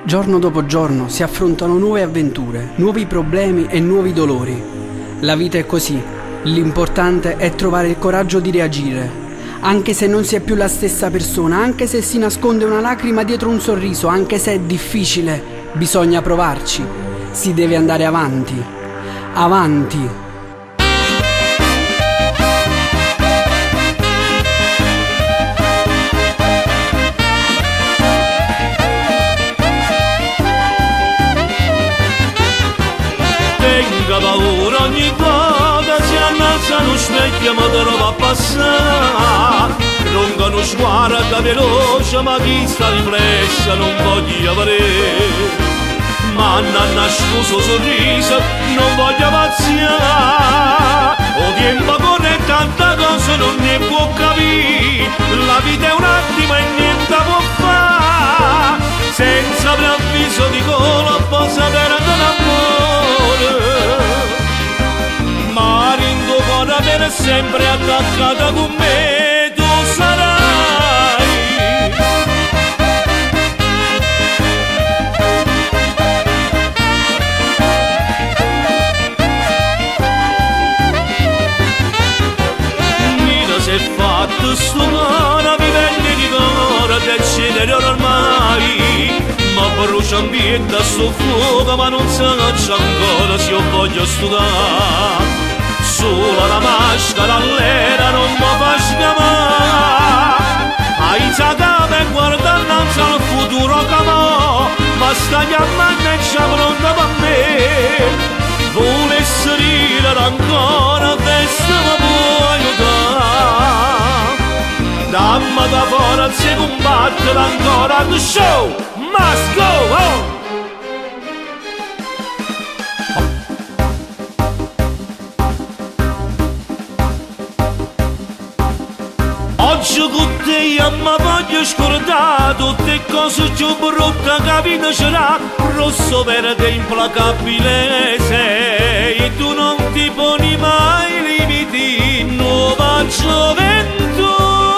Giorno dopo giorno si affrontano nuove avventure, nuovi problemi e nuovi dolori. La vita è così, l'importante è trovare il coraggio di reagire. Anche se non si è più la stessa persona, anche se si nasconde una lacrima dietro un sorriso, anche se è difficile, bisogna provarci. Si deve andare avanti. Avanti. Tenga paura ogni volta si annalza lo specchio ma te lo va a passare. Non conosco guarda veloce ma chi sta riflessa non voglio vedere. Ma hanno nascosto sorriso non voglio pazziare. O tempo corre tanta cosa non ne può capire. La vita è un attimo e niente può fare. Senza preavviso di colpo sapere l'amore. Ma in tuo cuore per sempre attaccata con me tu sarai. Mira se è fatto sto mare vivendo di cuore decidere ormai. Ma brucia ambiente a sto fuoco ma non sa ancora se io voglio studiare. Solo la maschera all'era non mi fa scamare. Hai zagato e guarda innanzi al futuro che ma sta chiamando e c'è pronta per me. Volesse ridere ancora questo mi può aiutare. Dammi da forza e combattere ancora the show must go on. Oggi con te io mi voglio scordare tutte le cose più brutte che la vita c'era. Rosso verde implacabile sei, tu non ti poni mai limiti, nuova gioventù.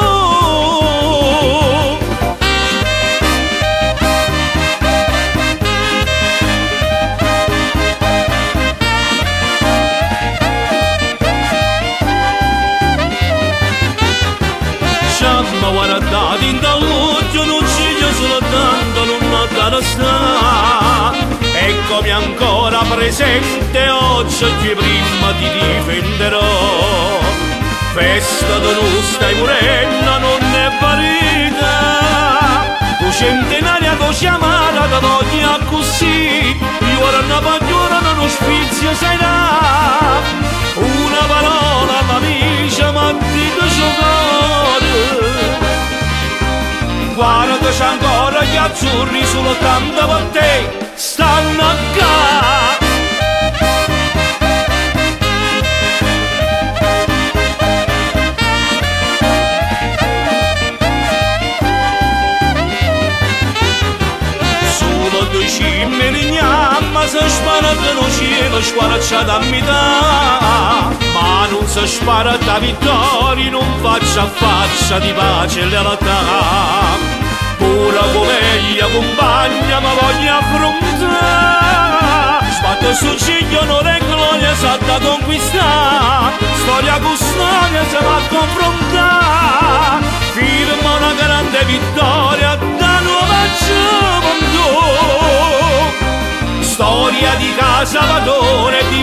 Ma guardate in dall'occhio non ci soltanto non da sta. Eccomi ancora presente oggi che prima ti difenderò. Festa da non stai morendo non è parita. Tu centenaria tu chiamata da voglia così. Io ora una pagliora non spizio sai là. Una parola m'amica ma ti do giocare. Guarda c'è ancora gli azzurri soltanto per te stanno qua. Solo due cime lignamma si spara che non cielo squarciata a metà. Ma non si spara da vittoria non faccia a faccia di pace e lealtà. Pura comeglia compagna ma voglio affrontare. Sbatto sul ciglio onore e gloria sa da conquistare. Storia con storia si va a confrontare. Firma una grande vittoria da nuova gioventù. Storia di casa padrone di